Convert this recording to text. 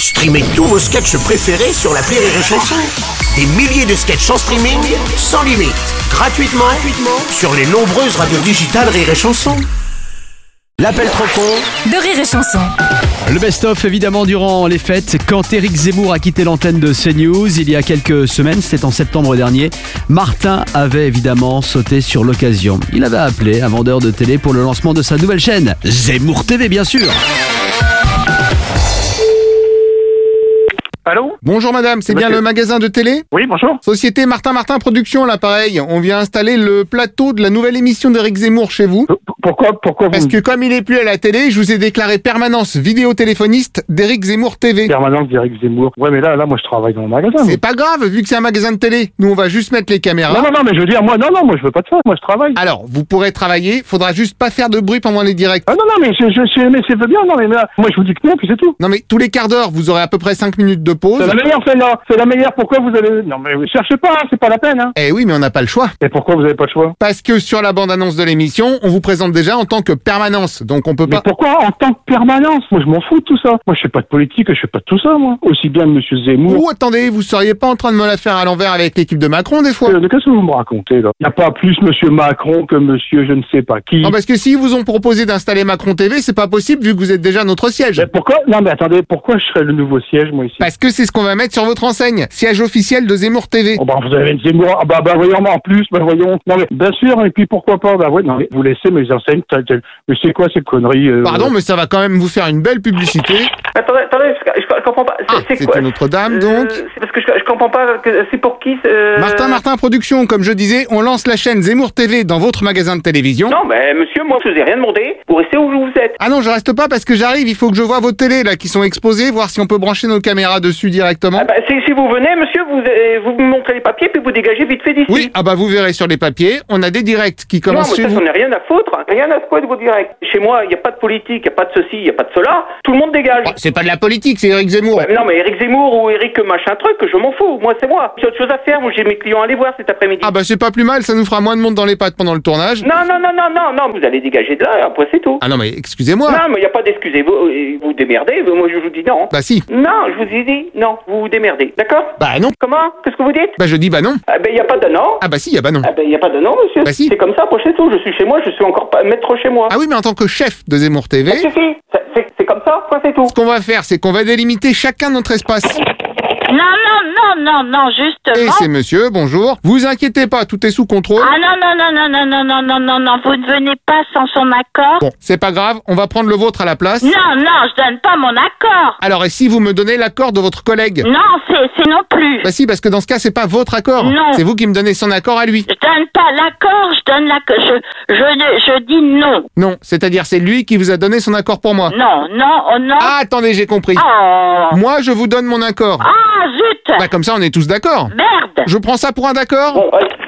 Streamez tous vos sketchs préférés sur l'appli Rire et Chanson. Des milliers de sketchs en streaming, sans limite, gratuitement sur les nombreuses radios digitales Rire et Chanson. L'appel trop con de Rire et Chanson. Le best-of évidemment durant les fêtes. Quand Éric Zemmour a quitté l'antenne de CNews il y a quelques semaines, c'était en septembre dernier, Martin avait évidemment sauté sur l'occasion. Il avait appelé un vendeur de télé pour le lancement de sa nouvelle chaîne, Zemmour TV bien sûr. Allô? Bonjour madame, c'est bien le magasin de télé? Oui, bonjour. Société Martin Production, l'appareil. On vient installer le plateau de la nouvelle émission d'Éric Zemmour chez vous. Pourquoi vous... Parce que comme il est plus à la télé, je vous ai déclaré permanence vidéotéléphoniste d'Éric Zemmour TV. Permanence d'Éric Zemmour. Ouais, mais là, moi, je travaille dans le magasin. C'est pas grave, vu que c'est un magasin de télé. Nous, on va juste mettre les caméras. Non, mais je veux dire, moi, je veux pas de ça. Moi, je travaille. Alors, vous pourrez travailler, faudra juste pas faire de bruit pendant les directs. Ah non, mais c'est bien. Non, mais là, moi, je vous dis que non, puis c'est tout. Non, mais tous les quarts d'heure, vous aurez à peu près 5 minutes de pause. C'est la meilleure, celle-là. C'est la meilleure. Pourquoi vous allez... Non, mais cherchez pas, hein, c'est pas la peine, hein. Eh oui, mais on n'a pas le choix. Et pourquoi vous avez pas le choix? Parce que sur la bande-annonce de l'émission, on vous présente déjà en tant que permanence. Donc on peut pas... Mais pourquoi en tant que permanence? Moi, je m'en fous de tout ça. Moi, je fais pas de politique, je fais pas de tout ça, moi. Aussi bien de monsieur Zemmour. Ou attendez, vous seriez pas en train de me la faire à l'envers avec l'équipe de Macron, des fois? Qu'est-ce que vous me racontez, là? Y a pas plus monsieur Macron que monsieur je ne sais pas qui. Non, parce que s'ils vous ont proposé d'installer Macron TV, c'est pas possible vu que vous êtes déjà notre siège. Mais pourquoi? Non, mais attendez, pourquoi je serais le nouveau siège, moi, ici? Parce que c'est ce qu'on va mettre sur votre enseigne. Siège officiel de Zemmour TV. Oh, bah, vous avez une Zemmour. Ah, bah, voyons, en plus, voyons. Non, mais, bien sûr, et puis pourquoi pas? Bah, ouais, non, mais vous laissez mes enseignes, mais c'est quoi ces conneries? Pardon, mais ça va quand même vous faire une belle publicité. Attendez, je comprends pas. C'est quoi? C'est Notre-Dame, donc. C'est parce que je comprends pas. C'est pour qui? Martin Production, comme je disais, on lance la chaîne Zemmour TV dans votre magasin de télévision. Non, mais monsieur, moi, je vous ai rien demandé. Vous restez où vous êtes. Ah non, je reste pas parce que j'arrive, il faut que je vois vos télés, là, qui sont exposées, voir si on peut brancher nos caméras dessus directement. Ah bah, si vous venez, monsieur, vous me montrez les papiers, puis vous dégagez vite fait d'ici. Oui, ah bah vous verrez sur les papiers, on a des directs qui commencent chez ça, vous. j'en ai rien à foutre. Rien à foutre de vos directs. Chez moi, il n'y a pas de politique, il n'y a pas de ceci, il n'y a pas de cela. Tout le monde dégage. Oh, c'est pas de la politique, c'est Éric Zemmour. Ouais, non, mais Éric Zemmour ou Éric machin truc, je m'en fous. Moi, c'est moi. J'ai autre chose à faire. Moi, j'ai mes clients à aller voir cet après-midi. Ah bah c'est pas plus mal, ça nous fera moins de monde dans les pattes pendant le tournage. Non, vous allez dégager de là, après c'est tout. Ah non mais excusez-moi. Non, mais il n'y a pas d'excusez. Vous démerdez. Moi, je vous dis non. Bah si. Non, je vous ai dit non. Vous vous démerdez. D'accord? Bah non. Comment? Qu'est-ce que vous dites? Bah je dis bah non. Ah ben, il n'y a pas de non. Ah bah si, bah non. Ah ben, il n'y a pas de non, monsieur. Bah si. C'est comme ça, après c'est tout. Je suis chez moi, je suis encore pas maître chez moi. Ah oui, mais en tant que chef de Zemmour TV... Ça suffit. C'est comme ça, après c'est tout. Ce qu'on va faire, c'est qu'on va délimiter chacun notre espace. Non, justement. Et c'est monsieur, bonjour. Vous inquiétez pas, tout est sous contrôle. Ah non, vous ne venez pas sans son accord. Bon, c'est pas grave, on va prendre le vôtre à la place. Non, je donne pas mon accord. Alors, et si vous me donnez l'accord de votre collègue? Non, c'est non plus. Bah si, parce que dans ce cas, c'est pas votre accord. Non. C'est vous qui me donnez son accord à lui. Je donne pas l'accord, je donne l'accord. Je dis non. Non, c'est-à-dire c'est lui qui vous a donné son accord pour moi. Non. Ah, attendez, j'ai compris. Oh. Moi, je vous donne mon accord. Ah, zut. Bah comme ça, on est tous d'accord. Merde. Je prends ça pour un d'accord? Bon,